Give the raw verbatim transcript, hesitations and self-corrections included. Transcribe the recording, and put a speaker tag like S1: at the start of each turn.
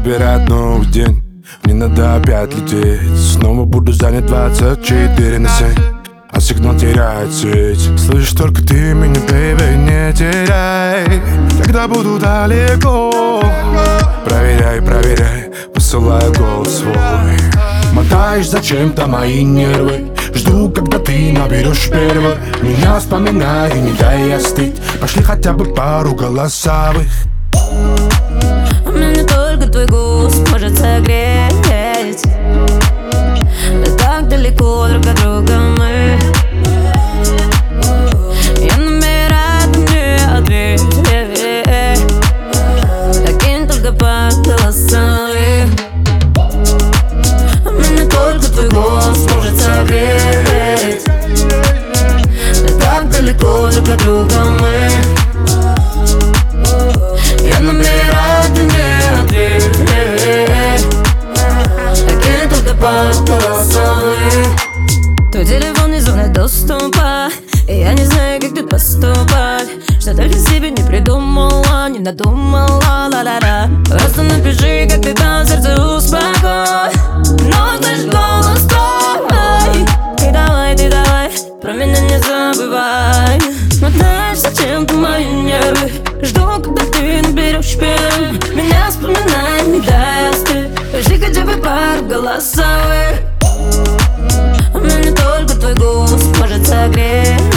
S1: забирает новый день. Мне надо опять лететь. Снова буду занят двадцать четыре на семь. А сигнал теряет сеть. Слышишь только ты меня, бейби, не теряй. Когда буду далеко, проверяй, проверяй, посылаю голос свой. Мотаешь зачем-то мои нервы. Жду, когда ты наберешь первый. Меня вспоминай и не дай остыть. Пошли хотя бы пару голосовых.
S2: У меня только твой голос может согреть. Да так далеко друг от друга мы. Я набираю, ты мне ответь. Таким только по голосовым. У меня только твой голос может согреть. Да так далеко друг от друга мы. Я набираю, ты мне ответь. Такие только по голосовым. Твой телефон не зоны доступа, и я не знаю, как тут поступать. Что только себе не придумала, не надумала, ла-ла-ла. Просто напиши, как ты там, сердце успокой. Но слышь голос твой. Ты давай, ты давай, про меня не забывай. Мотаешь зачем-то мои нервы. Жду, когда ты наберешь первым. Меня вспоминай, не дай остыть. Пиши хотя бы пару голосовых. У меня только твой голос может согреть.